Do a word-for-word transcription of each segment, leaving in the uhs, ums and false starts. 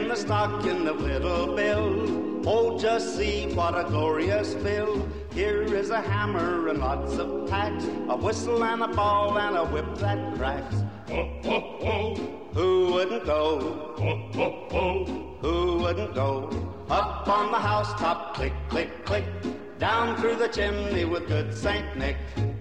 the stocking of Little Bill. Oh, just see what a glorious fill. Here is a hammer and lots of tacks, a whistle and a ball and a whip that cracks. Ho, ho, ho. Who wouldn't go? Ho, ho, ho. Who wouldn't go? Up on the housetop, click, click, click. Down through the chimney with good Saint Nick.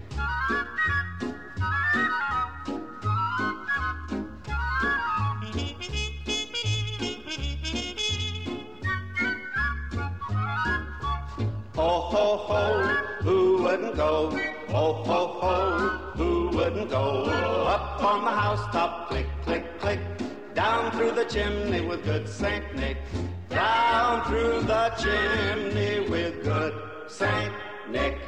Ho, ho, ho, who wouldn't go? Ho, ho, ho, who wouldn't go? Up on the housetop, click, click, click. Down through the chimney with good Saint Nick. Down through the chimney with good Saint Nick.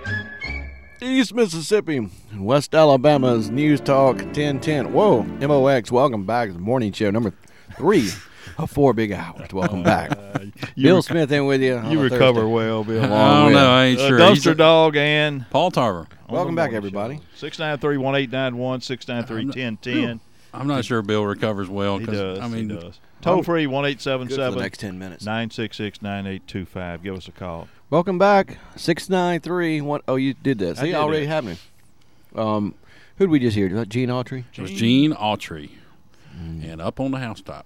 East Mississippi and West Alabama's News Talk ten ten. Whoa, M O X, welcome back to the morning show number three of four big hours. Welcome back. Uh, Bill rec- Smith in with you. You recover Thursday. well, Bill. I don't know. I ain't uh, sure. Dumpster Dog and Paul Tarver. Welcome back, everybody. six nine three, one eight nine one, six nine three, one zero one zero. I'm not sure Bill recovers well. He Cause, does. I mean, he does. Toll free, one eight seven seven, next ten minutes. nine six six, nine eight two five. Give us a call. Welcome back. six nine three one. Oh, you did that. I See, did already it. happening. Um, who did we just hear? Was that Gene Autry? it was Gene Autry. Mm. And Up on the Housetop.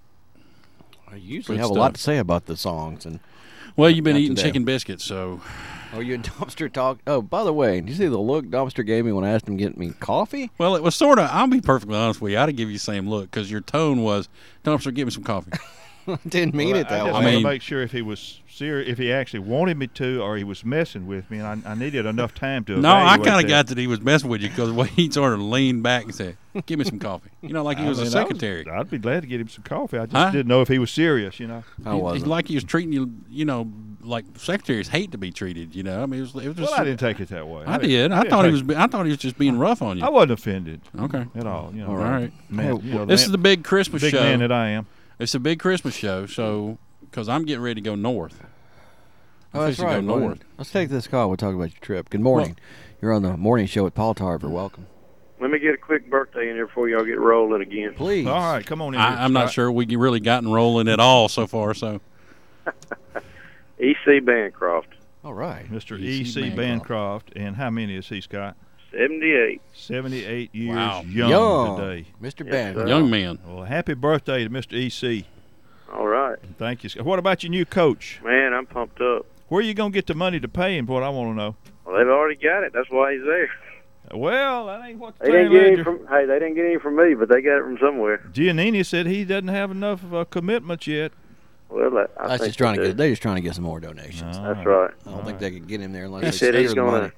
I usually Good have stuff. a lot to say about the songs. And Well, you've been Not eating today. chicken biscuits, so. oh, you and Dumpster talk. Oh, by the way, did you see the look Dumpster gave me when I asked him to get me coffee? Well, it was sort of, I'll be perfectly honest with you, I'd give you the same look because your tone was, Dumpster, give me some coffee. I didn't mean Well, it that I way. just I want mean- to make sure if he was serious, if he actually wanted me to, or he was messing with me, and I, I needed enough time to. No, I evaluate kind of that. got that he was messing with you because the way he sort of leaned back and said, give me some coffee. You know, like he I was mean, a I secretary. I'd be glad to get him some coffee. I just Huh? didn't know if he was serious. You know. I He- wasn't. Like he was treating you, you know, like secretaries hate to be treated. You know, I mean, it was, it was just. Well, I didn't take it that way. I didn't- did. I didn't thought he take- was. be- I thought he was just being rough on you. I wasn't offended Okay. at all. You know. All right. Man, Hey, you know, This man- is the big Christmas big show. man that I am. It's a big Christmas show, so because I'm getting ready to go north. I'm Oh, that's fixing to right. go Go north. ahead. Let's take this call. We'll talk about your trip. Good morning. You're on the morning show with Paul Tarver. Welcome. Let me get a quick birthday in here before y'all get rolling again. Please. All right, come on in. here, I, I'm not Scott. sure we really gotten rolling at all so far. So E C Bancroft, All right. Mister E E C C Bancroft. Bancroft, and how many is he, Scott? seventy-eight. seventy-eight years Wow. young, Young. today. Mister Yes, Banner. sir. young man. Well, happy birthday to Mister E C. All right. Thank you, Scott. What about your new coach? Man, I'm pumped up. Where are you going to get the money to pay him? What I want to know. Well, they've already got it. That's why he's there. Well, that ain't what the They didn't town get any ledger- from. Hey, they didn't get any from me, but they got it from somewhere. Giannini said he doesn't have enough uh, commitments yet. Well, I, I That's think just trying to they get. do. They're just trying to get some more donations. All That's right. I don't think they could get him there unless He they said he's steal the going money.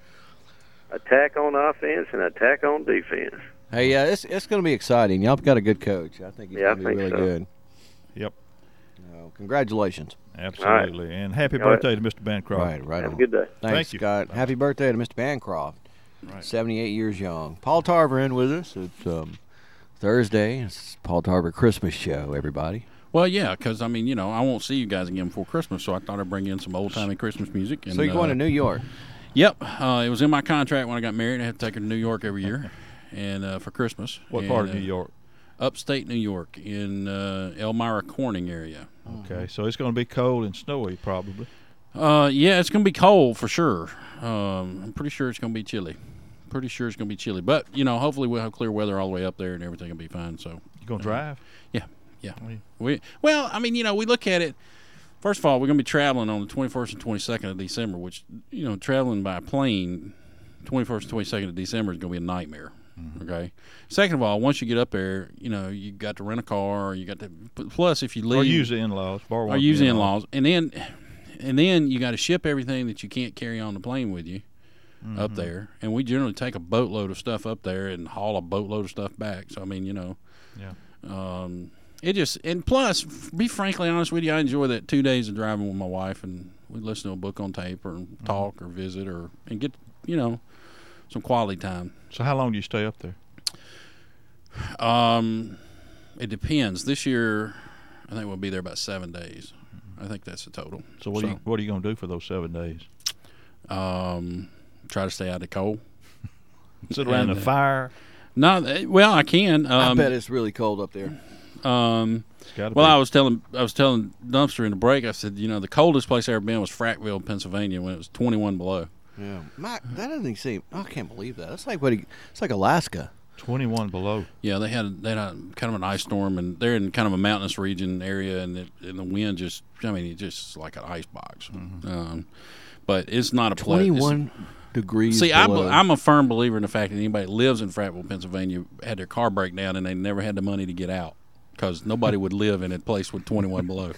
to attack on offense and attack on defense. Hey, yeah, it's it's going to be exciting. Y'all got a good coach. I think he's Yeah, I going to be think really so. good. Yep. Uh, congratulations. Absolutely. And happy All right. birthday to Mister Bancroft. Right, right Have a on. good day. Thanks, Thank you. Scott. Happy birthday to Mister Bancroft. Right. seventy-eight years young. Paul Tarver in with us. It's um, Thursday. It's Paul Tarver Christmas show, everybody. Well, yeah, because I mean, you know, I won't see you guys again before Christmas, so I thought I'd bring in some old timey Christmas music. And, So you're going uh, to New York. Yep, uh, it was in my contract when I got married. I had to take her to New York every year, and uh, for Christmas. What And, part of uh, New York? Upstate New York, in uh, Elmira Corning area. Okay, so it's going to be cold and snowy probably. Uh, yeah, it's going to be cold for sure. Um, I'm pretty sure it's going to be chilly. Pretty sure it's going to be chilly, but you know, hopefully we'll have clear weather all the way up there, and everything will be fine. So You going to drive? yeah, yeah. Oh, yeah. We well, I mean, you know, we look at it. First of all, we're going to be traveling on the twenty-first and twenty-second of December, which, you know, traveling by plane twenty-first and twenty-second of December is going to be a nightmare. Mm-hmm. Okay. Second of all, once you get up there, you know, you got to rent a car. You got to plus if you leave Or use the in-laws. Borrow one or of use the the in-laws, and then and then you got to ship everything that you can't carry on the plane with you Mm-hmm. up there. And we generally take a boatload of stuff up there and haul a boatload of stuff back. So I mean, you know, Yeah. um, it just and plus, be frankly honest with you, I enjoy that two days of driving with my wife, and we listen to a book on tape or Mm-hmm. talk or visit or and get you know some quality time. So how long do you stay up there? Um, it depends. This year, I think we'll be there about seven days. I think that's the total. So what, Are, you, what are you going to do for those seven days? Um, try to stay out of the cold. Sit around And, the uh, fire? No, eh, well, I can. I Um, bet it's really cold up there. Um, Gotta well, be. I was telling I was telling Dumpster in the break. I said, you know, the coldest place I ever been was Frackville, Pennsylvania, when it was twenty-one below. Yeah, Mike, that doesn't seem. I can't believe that. It's like what? He, it's like Alaska. twenty-one below. Yeah, they had they had a, kind of an ice storm, and they're in kind of a mountainous region area, and, it, and the wind just, I mean, it's just like an ice box. Mm-hmm. Um, but it's not a place. Twenty-one degrees. See, I, below. I'm a firm believer in the fact that anybody that lives in Frackville, Pennsylvania, had their car break down, and they never had the money to get out because nobody would live in a place with twenty-one below.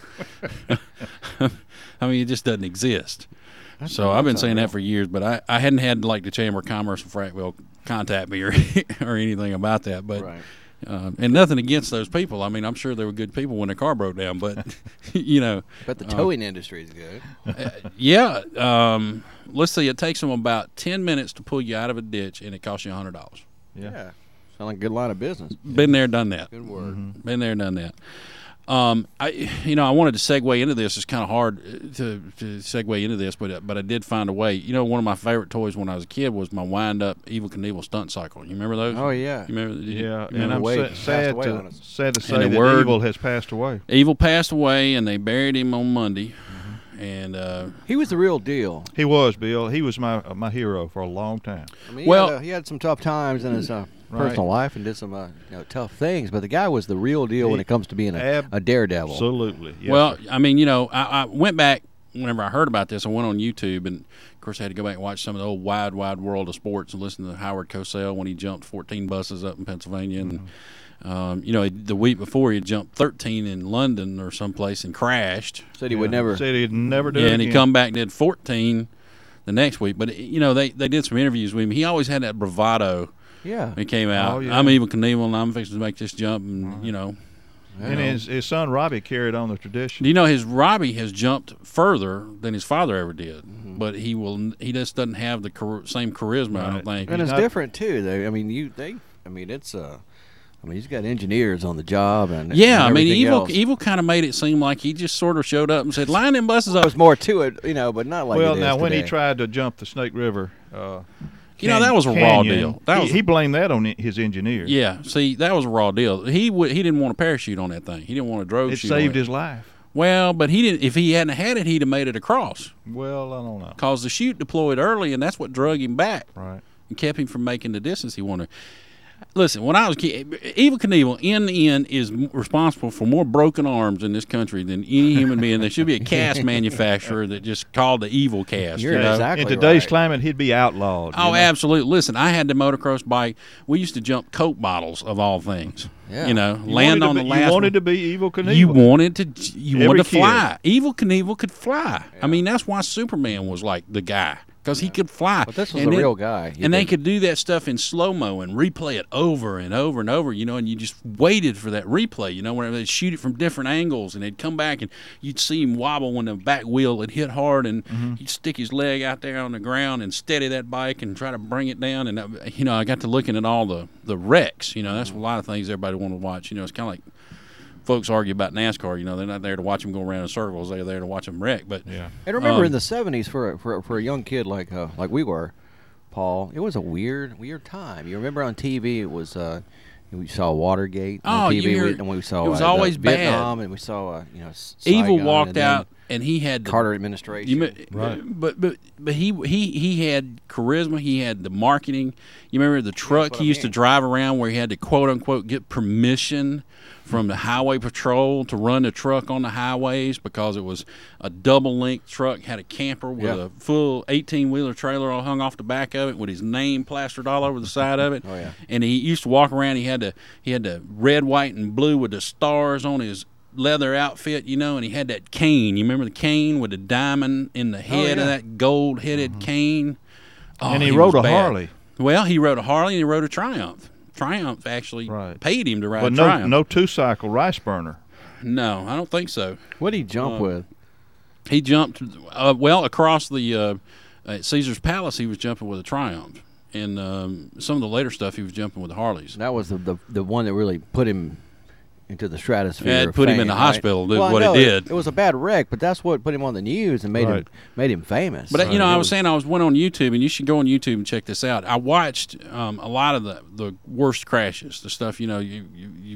I mean, it just doesn't exist. That's So I've been that's saying unreal. that for years, but I, I hadn't had like the Chamber of Commerce of Frackville contact me or or anything about that. But Right. uh, and nothing against those people. I mean, I'm sure they were good people when their car broke down, but you know, But the uh, towing industry is good. yeah. Um, let's see, it takes them about ten minutes to pull you out of a ditch, and it costs you a hundred dollars. Yeah. Yeah. Sound like a good line of business. Been there, done that. Good word. Been there, done that. Um, I, you know, I wanted to segue into this. It's kind of hard to, to segue into this, but but I did find a way. You know, one of my favorite toys when I was a kid was my wind-up Evel Knievel stunt cycle. You remember those? Oh yeah. You remember? did you- Yeah, you and remember I'm Wade sa- passed sad away on to us. sad to say And the that word- Evil has passed away. Evil passed away, and they buried him on Monday. And uh, He was the real deal. He was Bill. He was my uh, my hero for a long time. I mean, he Well- had, uh, he had some tough times in his uh, Right. personal life and did some uh, you know, tough things, but the guy was the real deal when He- it comes to being a, ab- a daredevil. Absolutely. Yes, well, sir. I mean, you know, I, I went back whenever I heard about this. I went on YouTube, and of course, I had to go back and watch some of the old Wide Wide World of Sports and listen to Howard Cosell when he jumped fourteen buses up in Pennsylvania. And Mm-hmm. um, you know, the week before he had jumped thirteen in London or someplace and crashed. Said he would Yeah. never. said he'd never do Yeah, it and he again. come back and did fourteen the next week. But you know, they they did some interviews with him. He always had that bravado. Yeah. He came out. Oh, yeah. I'm Evel Knievel, and I'm fixing to make this jump. And you know, And his his son Robbie carried on the tradition. do you know his Robbie has jumped further than his father ever did, Mm-hmm. but he will. He just doesn't have the char- same charisma. I don't Right. think. And He's it's not- different too. They, I mean, you they. I mean, it's uh. I mean, he's got engineers on the job, and Yeah, and I mean, everything Evil else. Evil kind of made it seem like he just sort of showed up and said, "Line them buses up." There's more to it, you know, but not like. well, it is now when he today. tried to jump the Snake River, uh, You know, can- that was a raw canyon, deal. That he, was- he blamed that on his engineer. Yeah, see, that was a raw deal. He would. He didn't want a parachute on that thing. He didn't want a drogue it chute. on saved it. his life. Well, but he didn't. If he hadn't had it, he'd have made it across. Well, I don't know. Cause the chute deployed early, and that's what drug him back Right. and kept him from making the distance he wanted. Listen, when I was a kid, Evel Knievel in the end is m- responsible for more broken arms in this country than any human being. There should be a cast manufacturer that just called the Evil cast. You're you know? exactly In today's right. climate, he'd be outlawed. you Oh, know? absolutely. Listen, I had the motocross bike. We used to jump Coke bottles of all things. Yeah. You know, You land wanted on to the be, last. You wanted one. to be Evil Knievel. You wanted to. You Every wanted to kid. fly. Evil Knievel could fly. I mean, that's why Superman was like the guy because he could fly. But this was And a then- real guy. He and they could- could do that stuff in slow mo and replay it over and over and over, you know, and you just waited for that replay, you know, whenever they'd shoot it from different angles and they'd come back and you'd see him wobble when the back wheel had hit hard and Mm-hmm. he'd stick his leg out there on the ground and steady that bike and try to bring it down. And, uh, you know, I got to looking at all the, the wrecks, you know, that's Mm-hmm. a lot of things everybody wanted to watch. You know, it's kind of like folks argue about NASCAR, you know, they're not there to watch them go around in circles, they're there to watch them wreck. But Yeah. And remember, Um, in the seventies, for a, for a, for a young kid like uh, like we were, Paul, it was a weird weird time. You remember on T V, it was uh, we saw Watergate on Oh, T V, you we, hear- and we saw it was uh, the always bad. Vietnam, and we saw uh, you know S- Evil Saigon, walked and then out and he had the Carter administration. You may, Right. But but but he he he had charisma. He had the marketing. You remember the truck what he I used to mean. drive around where he had to quote unquote get permission from the highway patrol to run the truck on the highways because it was a double length truck, had a camper with Yeah. a full eighteen wheeler trailer all hung off the back of it with his name plastered all over the side of it. Oh, yeah. And he used to walk around. He had the he had the red, white, and blue with the stars on his leather outfit, you know, and he had that cane. You remember the cane with the diamond in the head yeah. of that gold-headed cane? Oh, And he, was rode a bad. Harley. Well, he rode a Harley and he rode a Triumph. Triumph actually Right. paid him to ride But a no, Triumph. no two-cycle rice burner. No, I don't think so. What did he jump Um, with? He jumped, uh, well, across the uh, at Caesar's Palace, he was jumping with a Triumph. And um, some of the later stuff, he was jumping with the Harleys. That was the, the the one that really put him into the stratosphere. Yeah, it of put him in fame, the right? hospital, did Well, what it no, did. It, was a bad wreck, but that's what put him on the news and made him Right. made him famous. But you know, It I was saying I was went on YouTube, and you should go on YouTube and check this out. I watched um, a lot of the, the worst crashes, the stuff you know you you, you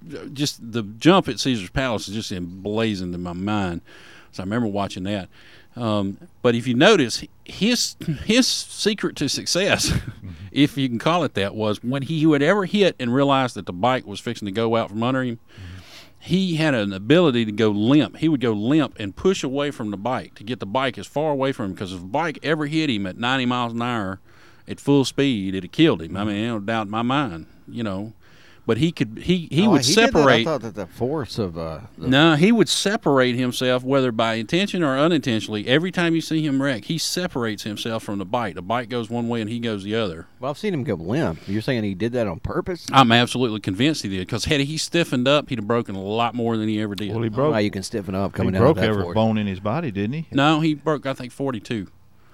just the jump at Caesar's Palace is just emblazoned in my mind. So I remember watching that. Um, but if you notice, his his secret to success, if you can call it that, was when he would ever hit and realize that the bike was fixing to go out from under him, he had an ability to go limp. He would go limp and push away from the bike to get the bike as far away from him, because if the bike ever hit him at ninety miles an hour at full speed, it'd have killed him. I mean, no doubt in my mind, you know. But he could he he Oh, would he did that? separate. I thought that the force of uh, the, No, he would separate himself, whether by intention or unintentionally. Every time you see him wreck, he separates himself from the bike. The bike goes one way and he goes the other. Well, I've seen him go limp. You're saying he did that on purpose? I'm absolutely convinced he did, because had he stiffened up, he'd have broken a lot more than he ever did. Well, he I don't broke. know how you can stiffen up He coming down broke with that every force. bone in his body, didn't he? No, he broke, I think, forty-two.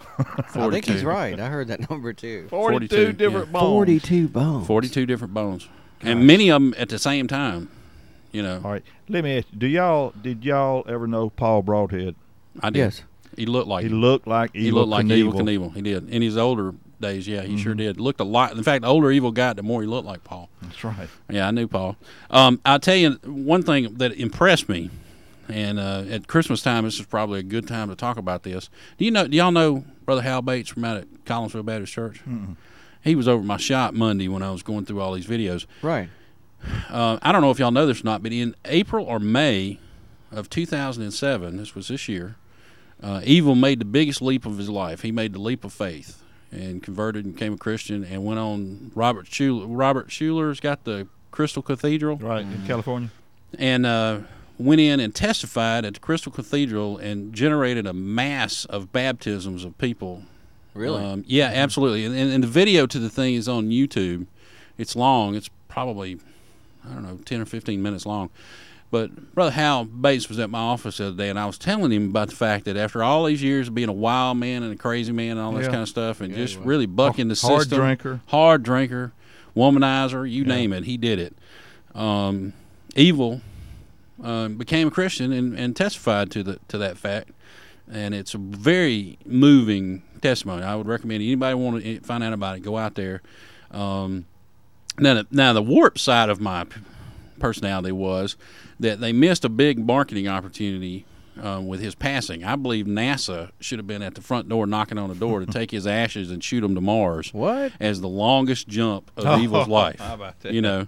I think he's right. I heard that number too. Forty-two, forty-two, different yeah. bones. Forty-two bones. forty-two different bones. And many of them at the same time, you know. All right, let me ask you: Do y'all did y'all ever know Paul Broadhead? I did. Yes. He looked like He him. looked like He Evil looked like Knievel. Evil Knievel. He did. In his older days, yeah, he Mm-hmm. sure did. Looked a lot. In fact, the older Evil got, the more he looked like Paul. That's right. Yeah, I knew Paul. Um, I'll tell you one thing that impressed me, and uh, at Christmas time, this is probably a good time to talk about this. Do you know? Do y'all know Brother Hal Bates from out at Collinsville Baptist Church? Mm-mm. He was over at my shop Monday when I was going through all these videos. Right. Uh, I don't know if y'all know this or not, but in April or May of two thousand seven, this was this year, uh, Evil made the biggest leap of his life. He made the leap of faith and converted and became a Christian and went on. Robert Schuler, Robert Schuler's got the Crystal Cathedral. Right in California. And uh, went in and testified at the Crystal Cathedral and generated a mass of baptisms of people. Really? Um, yeah, absolutely. And, and, and the video to the thing is on YouTube. It's long. It's probably, I don't know, ten or fifteen minutes long. But Brother Hal Bates was at my office the other day, and I was telling him about the fact that after all these years of being a wild man and a crazy man and all this Yeah. kind of stuff, and just really bucking the Hard system, drinker. hard drinker, womanizer, you name it, he did it. Um, Evil um, became a Christian and, and testified to the to that fact, and it's a very moving testimony. I would recommend anybody want to find out about it, go out there. Um, now, the, now the warp side of my personality was that they missed a big marketing opportunity um, with his passing. I believe NASA should have been at the front door knocking on the door to take his ashes and shoot him to Mars. What? As the longest jump of Evil's life. How about that? You know,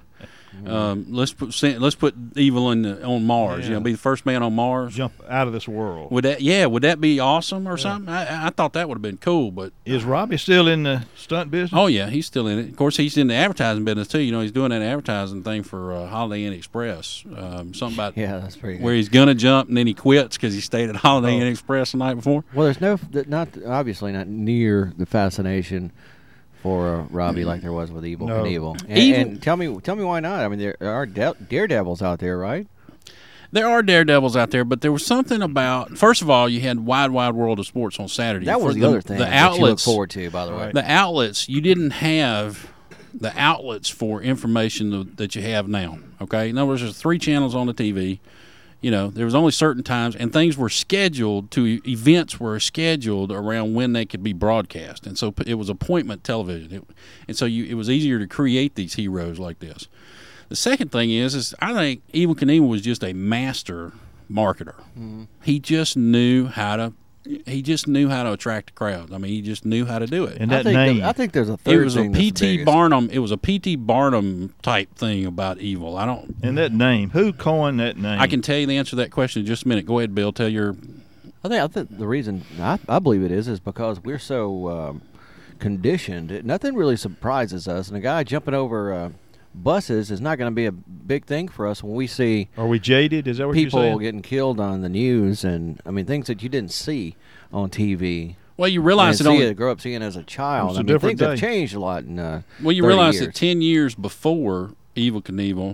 um, let's put let's put Evil in the, on Mars. You Yeah. know, be the first man on Mars. Jump out of this world. Would that? Yeah, would that be awesome or something? I, I thought that would have been cool, but Is Robbie still in the stunt business? oh yeah, he's still in it. Of course, he's in the advertising business too. You know, he's doing that advertising thing for uh, Holiday Inn Express. Um, something about Yeah, that's pretty good. where he's gonna jump and then he quits because he stayed at Holiday Inn Express the night before. Well, there's no, th- not obviously not near the fascination for uh, Robbie like there was with Evil No. Knievel. And, Evil- and tell me, tell me why not? I mean, there are de- daredevils out there, right? There are daredevils out there, but there was something about. First of all, you had Wide Wide World of Sports on Saturday. That was For the, other thing The that you look outlets, forward to, by the way. the outlets, you didn't have the outlets for information that- that you have now. Okay, in other words, there's three channels on the T V. You know, there was only certain times, and things were scheduled to events were scheduled around when they could be broadcast, and so it was appointment television. It, and so you, it was easier to create these heroes like this. The second thing is, is I think Evil Knievel was just a master marketer. Mm-hmm. He just knew how to. He just knew how to attract a crowd. I mean, he just knew how to do it. And I that think name. there- I think there's a third It was a thing that's P the T biggest. Barnum. It was a P T Barnum type thing about Evil. I don't. and that name. Who coined that name? I can tell you the answer to that question in just a minute. Go ahead, Bill. Tell your. I think I think the reason I, I believe it is is because we're so um, conditioned. It, nothing really surprises us, and a guy jumping over uh, buses is not going to be a big thing for us when we see Are we jaded? Is that what you're people saying? getting killed on the news, and I mean things that you didn't see on T V. Well, you And realize it see only. it, grow up seeing as a child. It's a I mean, different things have day. changed a lot in uh, Well, you thirty realize years. that ten years before Evil Knievel,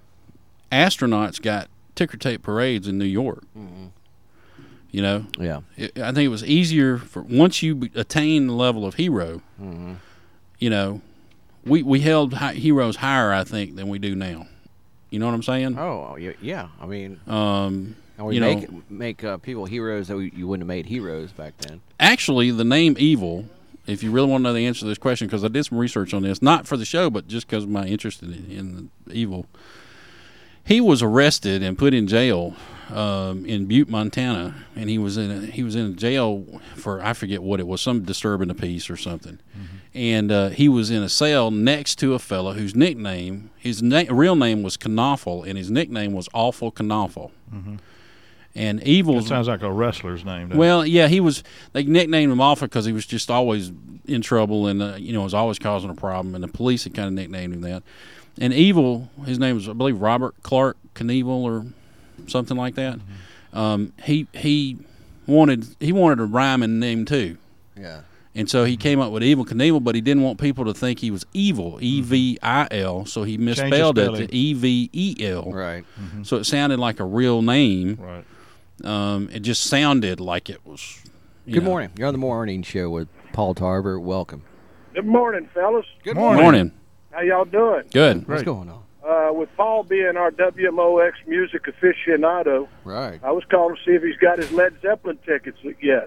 astronauts got ticker tape parades in New York. Mm-hmm. You know, Yeah. it, I think it was easier for once you be- attain the level of hero. Mm-hmm. You know, we we held hi- heroes higher, I think, than we do now. You know what I'm saying? Oh, yeah. yeah. I mean, Um, and we you know, make make uh, people heroes that we, you wouldn't have made heroes back then. actually, the name Evil. If you really want to know the answer to this question, because I did some research on this, not for the show, but just because of my interest in, in evil. he was arrested and put in jail um, in Butte, Montana, and he was in a, he was in jail for I forget what it was, some disturbing the peace or something. Mm-hmm. And uh, he was in a cell next to a fellow whose nickname, his na- real name was Knoffel, and his nickname was Awful Knoffel. Mm-hmm. And Evil sounds like a wrestler's name. Doesn't well, yeah, he was. They nicknamed him Awful because he was just always in trouble and uh, you know was always causing a problem, and the police had kind of nicknamed him that. And Evil, his name was I believe Robert Clark Knievel or something like that. Mm-hmm. Um, he he wanted he wanted a rhyming name too. Yeah. And so he came up with Evil Knievel, but he didn't want people to think he was evil, E V I L, so he misspelled it to E V E L. Right. Mm-hmm. So it sounded like a real name. Right. Um, it just sounded like it was. Good know. morning. You're on the morning show with Paul Tarver. Welcome. Good morning, fellas. Good morning. morning. How y'all doing? Good. What's going on? Uh, with Paul being our W M O X music aficionado, right. I was calling to see if he's got his Led Zeppelin tickets yet.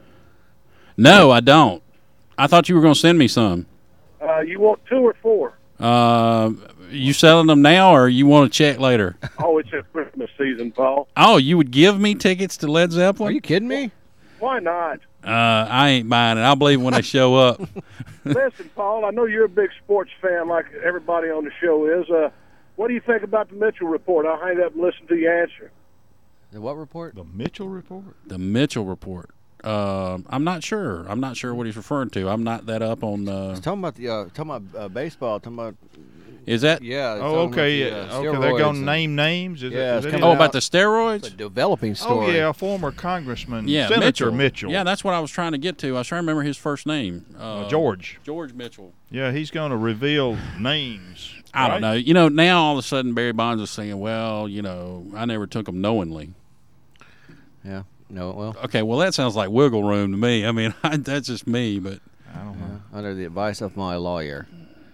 No, I don't. I thought you were going to send me some. Uh, you want two or four? Uh, you selling them now, or you want to check later? Oh, it's a Christmas season, Paul. Oh, you would give me tickets to Led Zeppelin? Are you kidding me? Why not? Uh, I ain't buying it. I'll believe when they show up. Listen, Paul, I know you're a big sports fan like everybody on the show is. Uh, what do you think about the Mitchell report? I'll hang up and listen to your answer. The what report? The Mitchell report? The Mitchell report. Uh, I'm not sure. I'm not sure what he's referring to. I'm not that up on. Uh, He's talking about the uh, talking about uh, baseball. Talking about. Is that? Yeah. Oh, okay. The, Yeah. uh, okay. They're going to and, name names. Is yeah. it, It's is coming oh, out. about the steroids? It's a developing story. Oh yeah, former Congressman, yeah, Senator Mitchell. Mitchell. Yeah, that's what I was trying to get to. I was trying to remember his first name. Uh, uh, George. George Mitchell. Yeah, he's going to reveal names. I right? don't know. You know, now all of a sudden Barry Bonds is saying, "Well, you know, I never took them knowingly." Yeah. No. Well. Okay. Well, that sounds like wiggle room to me. I mean, I, that's just me, but I don't know. Yeah, under the advice of my lawyer.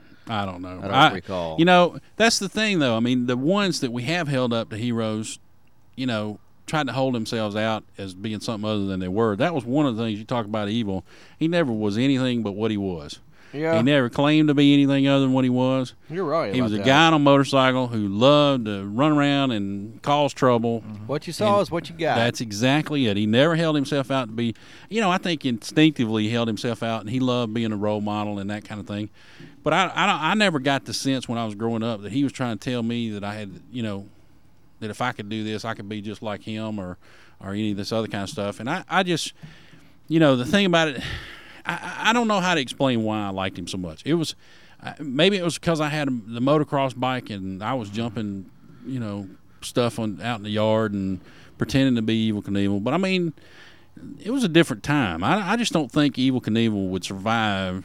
I don't know. I don't I, recall. You know, that's the thing, though. I mean, the ones that we have held up to heroes, you know, tried to hold themselves out as being something other than they were. That was one of the things you talk about Evil. He never was anything but what he was. Yeah. He never claimed to be anything other than what he was. You're right. He about was a that. guy on a motorcycle who loved to run around and cause trouble. What you saw And is what you got. That's exactly it. He never held himself out to be, you know, I think instinctively he held himself out, and he loved being a role model and that kind of thing. But I, I, don't, I never got the sense when I was growing up that he was trying to tell me that I had, you know, that if I could do this, I could be just like him or, or any of this other kind of stuff. And I, I just, you know, the thing about it, I, I don't know how to explain why I liked him so much. It was maybe it was because I had the motocross bike and I was jumping, you know, stuff on out in the yard and pretending to be Evil Knievel. But I mean, it was a different time. I, I just don't think Evil Knievel would survive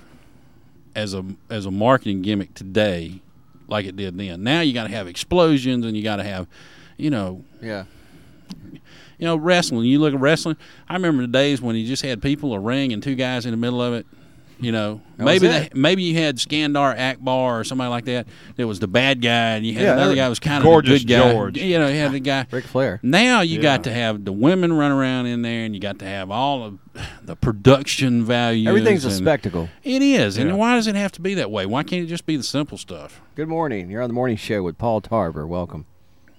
as a as a marketing gimmick today like it did then. Now you got to have explosions and you got to have, you know, yeah. You know, wrestling. You look at wrestling. I remember the days when you just had people, a ring, and two guys in the middle of it. You know, That maybe was they, it. maybe you had Skandar Akbar or somebody like that. That was the bad guy, and you had Yeah, another that- guy who was kind of Gorgeous the good guy. George. You know, you had the guy. Ric Flair. Now you Yeah. got to have the women run around in there, and you got to have all of the production values. Everything's a and spectacle. It is, and Yeah. why does it have to be that way? Why can't it just be the simple stuff? Good morning. You're on the morning show with Paul Tarver. Welcome.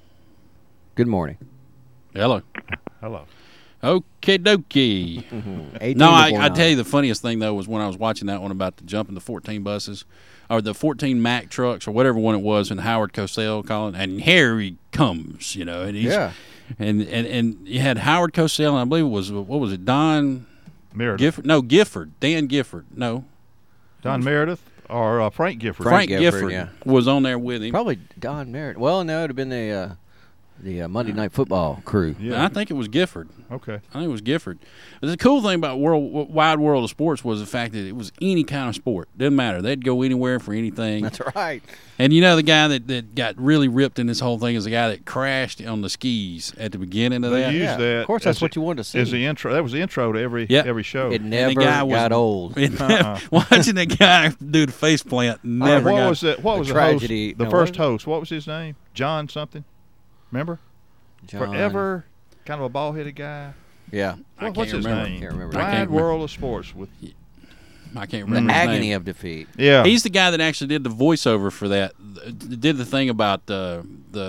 Good morning. Hello. Hello. Okay, dokie. eighteen No, to I, four I nine. tell you the funniest thing though was when I was watching that one about the jumping the fourteen buses, or the fourteen Mack trucks, or whatever one it was, and Howard Cosell calling, and here he comes, you know, and he's, Yeah. and and and you had Howard Cosell, and I believe it was what was it, Don Meredith. Gifford? No, Gifford, Dan Gifford. No, Don Meredith or uh, Frank Gifford. Frank Frank, Gifford, Gifford, yeah. was on there with him. Probably Don Merritt. Well, no, it would have been the uh, the uh, Monday Night Football crew. And Yeah. I think it was Gifford. Okay. I think it was Gifford. But the cool thing about world, Wide World of Sports was the fact that it was any kind of sport. Didn't matter. They'd go anywhere for anything. That's right. And you know the guy that, that got really ripped in this whole thing is the guy that crashed on the skis at the beginning of They that. used Yeah, that. of course, that's as what the- you wanted to see. As the intro, that was the intro to every Yeah. every show. It And never the guy was- got old. It Uh-uh. never- watching that guy do the face plant Uh, never what got. was that? What a was the tragedy. host? The No, first what- host. What was his name? John something. Remember? John. Forever. Kind of a bald-headed guy. Yeah. I What- what's can't his remember. name? Can't remember. I Wide can't remember. World of Sports with. I can't The remember his agony name. of defeat. Yeah. He's the guy that actually did the voiceover for that. Did the thing about uh, the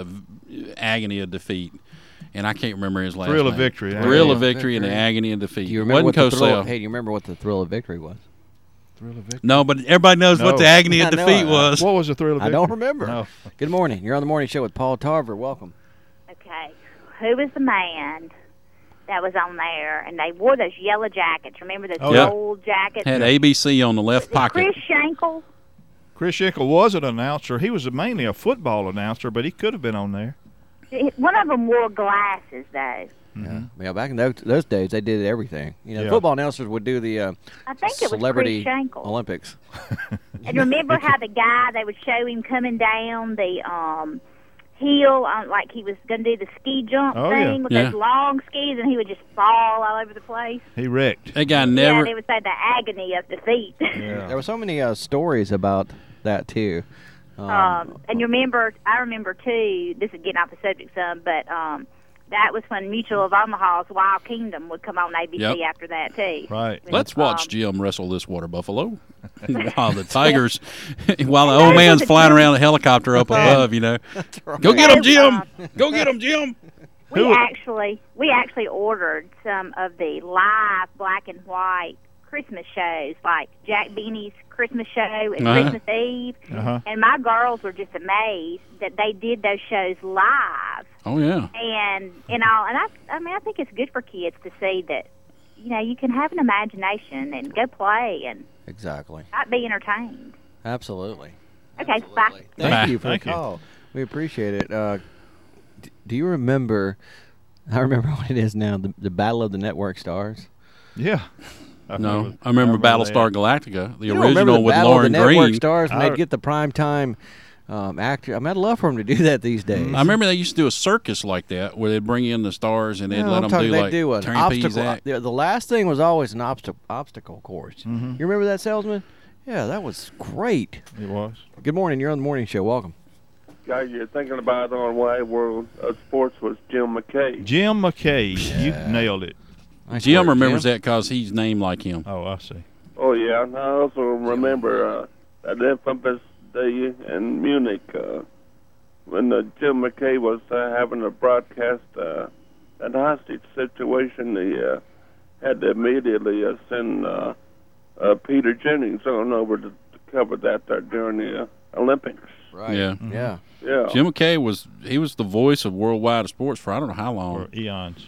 agony of defeat. And I can't remember his last Thrill name. of victory. Thrill Thrill of of victory and the victory. agony of defeat. Do you remember what Wasn't the thrill? Cosell. Hey, do you remember what the thrill of victory was? Thrill of victory. No, but everybody knows what No. the agony of I know defeat it. was. What was the thrill of I victory? don't remember. No. Good morning. You're on the morning show with Paul Tarver. Welcome. Okay, who was the man that was on there? And they wore those yellow jackets. Remember those Oh, yeah. gold jackets? Had A B C on the left Was it pocket. Chris Schenkel? Chris Schenkel was an announcer. He was mainly a football announcer, but he could have been on there. One of them wore glasses, though. Yeah. Yeah. Back in those, those days, they did everything. You know, Yeah. football announcers would do the uh, I think it was celebrity Chris Schenkel. Olympics. And remember how the guy, they would show him coming down the um, hill, on, like he was going to do the ski jump Oh, yeah. thing with Yeah. those long skis, and he would just fall all over the place. He wrecked. That guy Yeah, never. they would say the agony of defeat. Yeah. There were so many uh, stories about that too. Um, Um, and you remember, I remember too, this is getting off the subject some, but um, that was when Mutual of Omaha's Wild Kingdom would come on A B C Yep. after that too. Right. Let's watch Um, Jim wrestle this water buffalo while the tigers, while the old man's flying around a helicopter up above. You know, go get him, Jim! Go get him, Jim! We Who- actually, we actually ordered some of the live black and white Christmas shows, like Jack Beanie's Christmas show and Uh-huh. Christmas Eve. Uh-huh. And my girls were just amazed that they did those shows live. Oh yeah, And you know, and I, I mean, I think it's good for kids to see that, you know, you can have an imagination and go play and exactly. not be entertained. Absolutely. Okay, Absolutely. bye. Thank Bye. you for Thank the you. call. We appreciate it. Uh, d- do you remember? I remember what it is now. The, the Battle of the Network Stars. Yeah. I no, I remember Battlestar Galactica, the You don't remember original the with Battle Lauren of the Network Green. Stars when I- they'd get the prime time um, actor. I mean, I'd love for them to do that these days. I remember they used to do a circus like that where they'd bring in the stars and they'd No, let I'm them talking- do they'd like do an trapeze obstacle. act. The, the last thing was always an obstacle obstacle course. Mm-hmm. You remember that, salesman? Yeah, that was great. It was. Good morning. You're on the morning show. Welcome. Guy you're thinking about on Wide World of Sports was Jim McKay. Jim McKay. You nailed it. Nice Jim work, remembers Jim. that because he's named like him. Oh, I see. Oh yeah, and I also remember uh, that infamous day in Munich uh, when uh, Jim McKay was uh, having a broadcast uh, an hostage situation. He uh, had to immediately uh, send uh, uh, Peter Jennings on over to, to cover that there during the uh, Olympics. Right. Yeah. Yeah. Yeah. Jim McKay was he was the voice of worldwide sports for I don't know how long. For eons.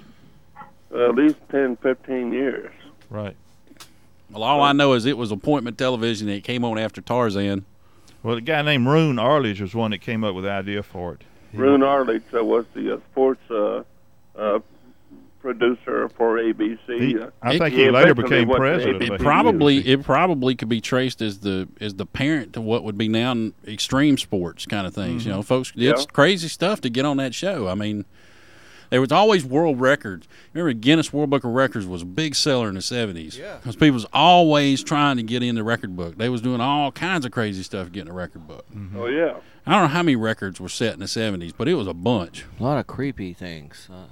Uh, at least ten, fifteen years. Right. Well, all I know is it was appointment television and it came on after Tarzan. Well, the guy named Rune Arledge was one that came up with the idea for it. Rune Arledge uh, was the uh, sports uh, uh, producer for A B C. He, uh, I It- think he he later eventually became went to president. A B C. of It A B C. probably it probably could be traced as the as the parent to what would be now extreme sports kind of things. You know, folks, it's Yeah. crazy stuff to get on that show. I mean, there was always world records. Remember, Guinness World Book of Records was a big seller in the seventies. Yeah. Because people was always trying to get in the record book. They was doing all kinds of crazy stuff to get in the record book. Oh yeah. I don't know how many records were set in the seventies, but it was a bunch. A lot of creepy things. Uh,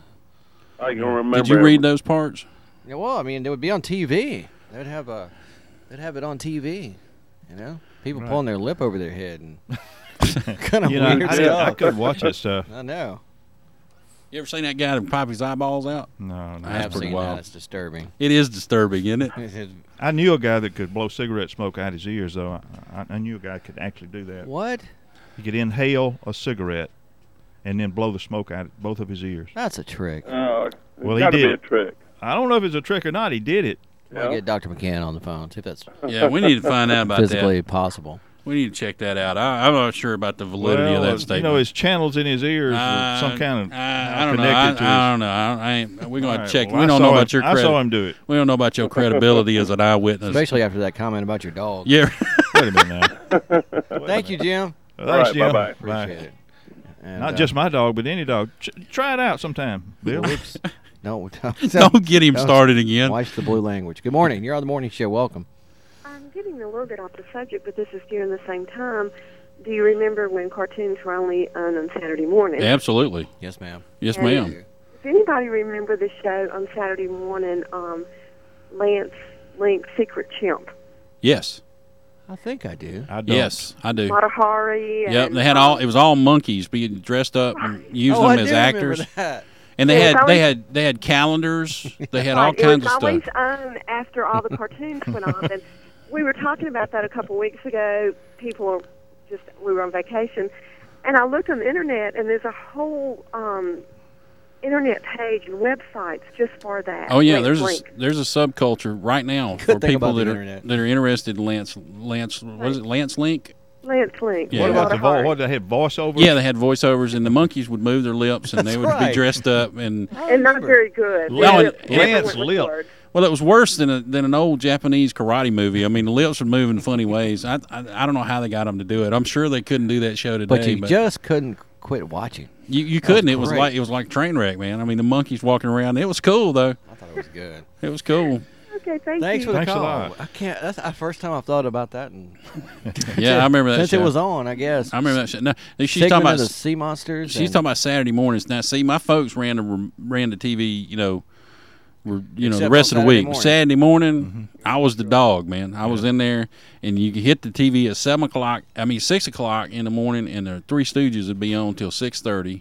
I can remember. Did you read those parts? yeah, well, I mean, they would be on T V. They'd have a, they'd have it on T V. You know, people Right. pulling their lip over their head and kind of You know, weird I, I, stuff. I couldn't watch that stuff. I know. You ever seen that guy that pop his eyeballs out? No, no. I That's have pretty seen wild. that. It's disturbing. It is disturbing, isn't it? It- I knew a guy that could blow cigarette smoke out his ears, though. I, I, I knew a guy that could actually do that. what? He could inhale a cigarette and then blow the smoke out of both of his ears. That's a trick. Uh, Well, he got to did be a it. trick. I don't know if it's a trick or not. He did it. I'll get Doctor McCann on the phone. See if that's Yeah, we need to find out about physically that. possible. We need to check that out. I, I'm not sure about the validity well, of uh, that statement. You know, his channels in his ears were Uh, some kind of uh, I don't know. connected I, to his. I don't know. I, I ain't, we're gonna All have right, to check. well, we I don't saw know him- about your I credit. saw him do it. We don't know about your credibility as an eyewitness. Especially after that comment about your dog. Yeah. Wait a minute now. Thank you, Jim. Well, All thanks, right, Jim. bye-bye. Appreciate it. And, Not uh, just my dog, but any dog. Ch- try it out sometime, Bill. Whoops. No, Don't get him don't- started again. Watch the blue language. Good morning. You're on the morning show. Welcome. I'm getting a little bit off the subject, but this is during the same time. Do you remember when cartoons were only on on Saturday morning? Absolutely. Yes, ma'am. Yes, And ma'am. Does anybody remember the show on Saturday morning, um, Lance Link's Secret Chimp? Yes. I think I do. I don't. Yes, I do. Matahari. Yep, and, they had all. um, It was all monkeys. But you Yep, Yep, they had all. It was all monkeys being dressed up and using Oh, them I as do remember actors. that. And they It was had they always- had they had calendars. They had all Right, kinds it was of always stuff. on after all the cartoons went off, and we were talking about that a couple of weeks ago. People were just we were on vacation, and I looked on the internet, and there's a whole um, internet page and websites just for that. Oh yeah, Lance there's a, Link. there's a subculture right now Good for thing people about the that are internet. that are interested in Lance Lance what is it Lance Link? Lance Link. Yeah. What about the vo- Matahari. what they had voiceovers? Yeah, they had voiceovers, and the monkeys would move their lips, and they That's would right. be dressed up. And And not very good. Well, They and- never- never Lance went with Lip. words. well, it was worse than a, than an old Japanese karate movie. I mean, the lips would move in funny ways. I, I I don't know how they got them to do it. I'm sure they couldn't do that show today. But you just couldn't quit watching. you, you couldn't. It was great. like it was like a train wreck, man. I mean, the monkeys walking around. It was cool though. I thought it was good. It was cool. Okay, thank Thanks you. for the Thanks a call. lot. I can't. That's the first time I've thought about that. And Yeah, I remember that since show. it was on, I guess. I remember that show. No, she's Segment talking about of the sea monsters. She's and- talking about Saturday mornings. Now, see, my folks ran the ran the T V, you know, were you know Except the rest on of the Saturday week. morning. Saturday morning, I was the dog, man. I was in there, and you could hit the T V at seven o'clock. I mean, six o'clock in the morning, and the Three Stooges would be on till six thirty,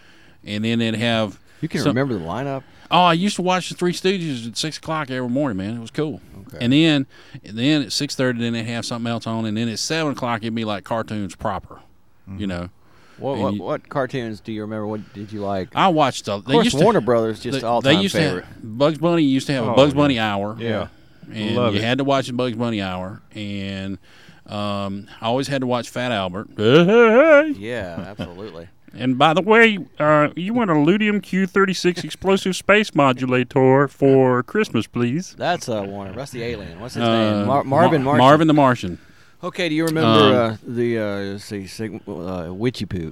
and then they'd have. You can some- remember the lineup. Oh, I used to watch the Three Stooges at six o'clock every morning, man. It was cool. Okay. And then, and then at six thirty, then they'd have something else on, and then at seven o'clock, it'd be like cartoons proper, you know. What, And what, you- what cartoons do you remember? What did you like? I watched. The, Of they course, used to, Warner Brothers just they, all they time used favorite. to have Bugs Bunny used to have a Oh, Bugs yeah. Bunny hour. Yeah. and Love you it. had to watch the Bugs Bunny hour, and um, I always had to watch Fat Albert. Hey, hey, hey. Yeah, absolutely. And by the way, uh, you want a Ludium Q thirty-six explosive space modulator for Christmas, please. That's uh, Warner. That's the alien. What's his Uh, name? Mar- Marvin Mar- Martian. Marvin the Martian. Okay, do you remember Um, uh, the uh, let's see, Sig- uh, Witchy Poo?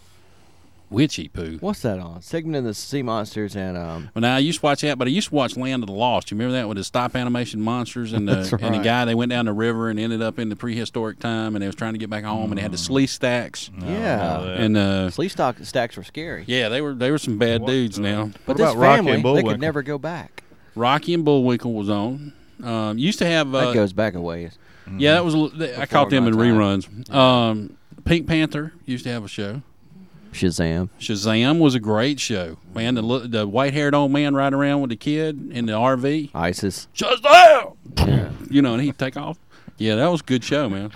Witchy Poo. What's that on? Segment of the Sea Monsters and um. Well, now I used to watch that, but I used to watch Land of the Lost. You remember that with the stop animation monsters and the That's and the right. guy they went down the river and ended up in the prehistoric time, and they was trying to get back home, and they had the slee stacks Yeah, and uh, Slee stock stacks were scary. yeah, they were they were some bad dudes. Now, But What this about Rocky family, and they Bullwinkle? could never go back. Rocky and Bullwinkle was on. Um, used to have uh, That goes back a ways. yeah, that was a l- I Before caught them my in time. reruns. Um, Pink Panther used to have a show. Shazam. Shazam was a great show, man. The li- the white haired old man riding around with the kid in the R V. ISIS. Shazam! Yeah. You know, and he'd take off. Yeah, that was a good show, man.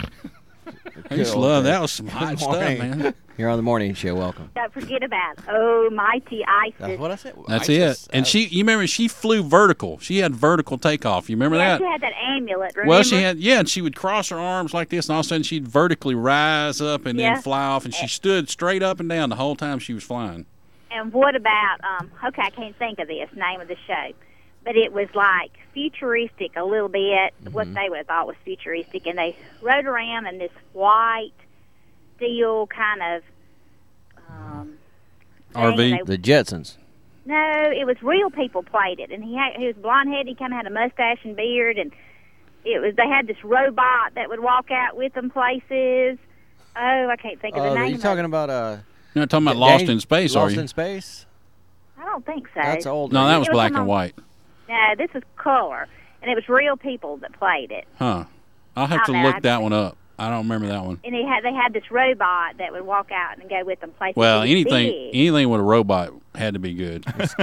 I used to Good love old that. Was some hot Good stuff, morning. man. You're on the morning show. Welcome. Don't forget about Oh Mighty Isis. That's what I said. That's ISIS. it. And Uh, she, you remember, she flew vertical. She had vertical takeoff. You remember Yeah, that? she had that amulet. Remember? Well, she had, yeah, and she would cross her arms like this, and all of a sudden she'd vertically rise up and Yeah. then fly off, and she stood straight up and down the whole time she was flying. And what about? Um, okay, I can't think of this name of the show, but it was like futuristic a little bit. What they would have thought was futuristic, and they rode around in this white steel kind of um, R V? thing, and they- The Jetsons. No, it was real people played it, and he had, he was blonde headed. He kind of had a mustache and beard, and it was they had this robot that would walk out with them places. Oh, I can't think of the Uh, name. you of talking it. about uh? You're not talking about Dan- Lost in Space, Lost are you? in Space. I don't think so. That's old. No, that was It was black on and a- white. No, this was color, and it was real people that played it. Huh. I'll have to I know, look I- that one up. I don't remember that one. And he had they had this robot that would walk out and go with them places. Well, It was anything big. anything with a robot had to be good.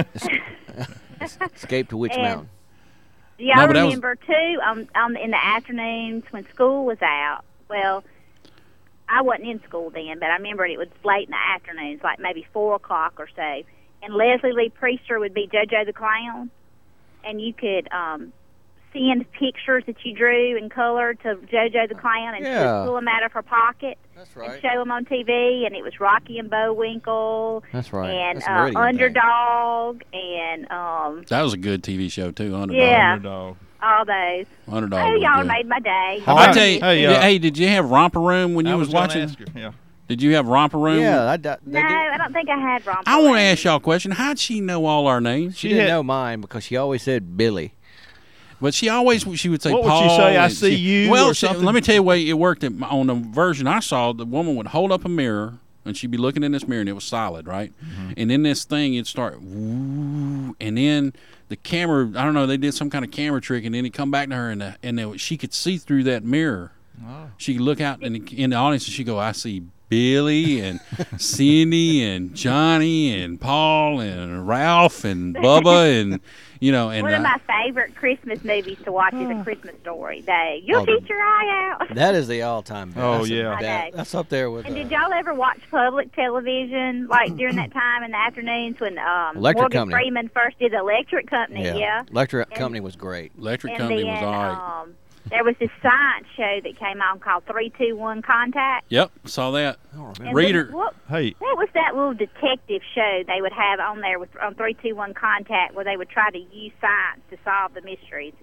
Escape to Witch And- Mountain. Do y'all No, but that was- remember too? On, on in the afternoons when school was out. Well, I wasn't in school then, but I remember it was late in the afternoons, like maybe four o'clock or so. And Leslie Lee Priester would be JoJo the Clown, and you could um, send pictures that you drew in color to JoJo the Clown, and she Yeah. would pull them out of her pocket That's and right. show them on T V. And it was Rocky and Bullwinkle, That's right. and That's a uh, Meridian thing. Underdog, and um, That was a good T V show too. Underdog. Yeah. Underdog. all those. Underdog. Oh, was y'all good. made my day. How I about- tell you, Hey, hey, uh, hey, did you have Romper Room when you I was, was gonna watching? ask her, yeah. Did you have Romper Room? Yeah, I, they No, did. I don't think I had romper. I want to Room. ask y'all a question. How'd she know all our names? She, She didn't had- know mine because she always said Billy. But she always she would say What would Paul. she say, "I and see you," Well, or she- something? let me tell you the way it worked. At, my- on the version I saw, the woman would hold up a mirror and she'd be looking in this mirror and it was solid, right? Mm-hmm. And then this thing it'd start, woo, and then the camera. I don't know. They did some kind of camera trick, and then it come back to her, and the, and they, she could see through that mirror. Oh. She could look out in the, in the audience and she go, I see Billy and Cindy and Johnny and Paul and Ralph and Bubba and you know and One of uh, my favorite Christmas movies to watch is A Christmas Story. Day. You'll Oh, keep your eye out. That is the all-time best. Oh, That's a- yeah. that- I know. that's up there with. And Uh, did y'all ever watch public television, like during that time in the afternoons when um, Electric Morgan Company. Freeman first did the Electric Company? yeah. Yeah. Electric And- Company was great. Electric And Company then was all right. um, there was this science show that came on called three two one Contact. Yep, saw that. I don't And remember. Reader. then What, Hey, what was that little detective show they would have on there with on three two one Contact where they would try to use science to solve the mysteries?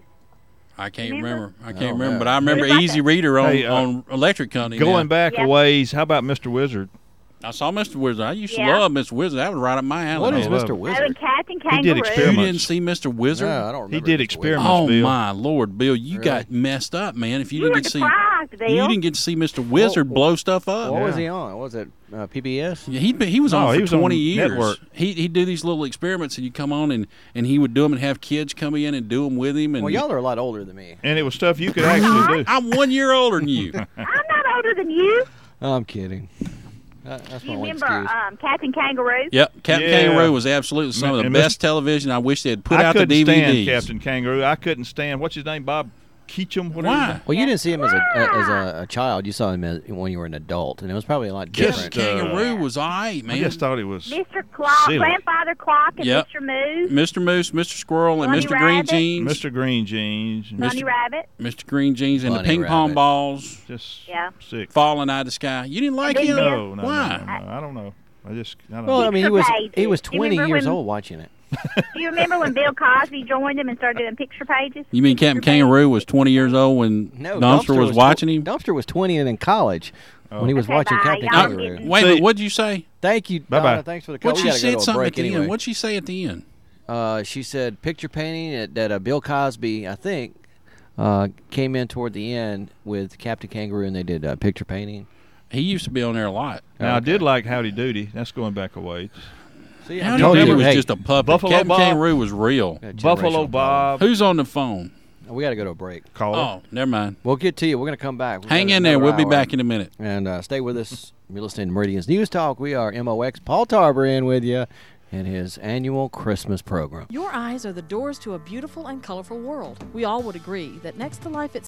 I can't Remember? remember. I can't Oh, remember, yeah. but I remember It was like Easy a- Reader on, Hey, uh, on Electric Company. going now. back Yeah. a ways, how about Mister Wizard? I saw Mister Wizard. I used to Yeah. love Mister Wizard. That was right up my alley. What is love Mister it. Oh, Wizard? and Captain He Kangaroo. did You experiments. didn't see Mister Wizard? No, I don't remember. He did Mister Wizard. experiments. Oh Bill. my Lord, Bill! You Really? got messed up, man. If you, You didn't were get to see, deprived, Bill. you didn't get to see Mister Wizard What- blow stuff up. What was Yeah. he on? What was it uh, P B S? Yeah, he he was No, on he for was on twenty years. network. He he'd do these little experiments, and you come on and, and he would do them and have kids come in and do them with him. And Well, y'all are a lot older than me. And it was stuff you could actually do. I'm one year older than you. I'm not older than you. I'm kidding. That, that's my You one remember excuse. um, Captain Kangaroo? Yep, Captain Yeah. Kangaroo was absolutely some of the And Mister best television. I wish they had put I out the couldn't D V Ds. stand Captain Kangaroo. I couldn't stand, what's his name, Bob Keachum? Whatever. Why? Well, you didn't see him as a as a, a child. You saw him as, when you were an adult, and it was probably a lot Captain different. Just, uh, Kangaroo was all right, I man. just thought it was. Mister Clock, Silly. Grandfather Clock, and Yep. Mister Moose, Mister Moose, Mister Squirrel, and Bunny Mister Green Rabbit. Jeans. Mister Green Jeans. Bunny Mister Rabbit. Mister Green Jeans and the Bunny ping pong Rabbit. balls Just Yeah. sick. falling out of the sky. You didn't like And him? then No, no, Why? no, no, no. I don't know. I just, I don't Well, know. I mean, he Picture was pages. he was Do you twenty remember years when- old watching it. Do you remember when Bill Cosby joined him and started doing picture pages? You mean Captain Picture pages? Kangaroo was twenty years old when No, Dumpster was tw- watching him? Dumpster was twenty and in college when he was Okay, watching bye. Captain Y'all Kangaroo. getting- Wait a See- minute, what'd you say? Thank you, Bye-bye. Donna. Thanks for the call. What We she gotta go said to a something break at the anyway. end. What'd she say at the end? Uh, she said picture painting that, that uh, Bill Cosby, I think, uh, came in toward the end with Captain Kangaroo, and they did uh, picture painting. He used to be on there a lot. Now, I Okay. did like Howdy Doody. That's going back a ways. So, yeah, How I did told that you, was hey, just a puppet? Buffalo Captain Bob. Kangaroo was real. we got Buffalo generational Bob. Who's on the phone? problems. We got to go to a break. Caller. Oh, never mind. We'll get to you. We're going to come back. We've Hang got in there. another We'll be hour. back in a minute. And uh, stay with us. You're listening to Meridian's News Talk. We are M O X. Paul Tarver in with you in his annual Christmas program. Your eyes are the doors to a beautiful and colorful world. We all would agree that next to life itself,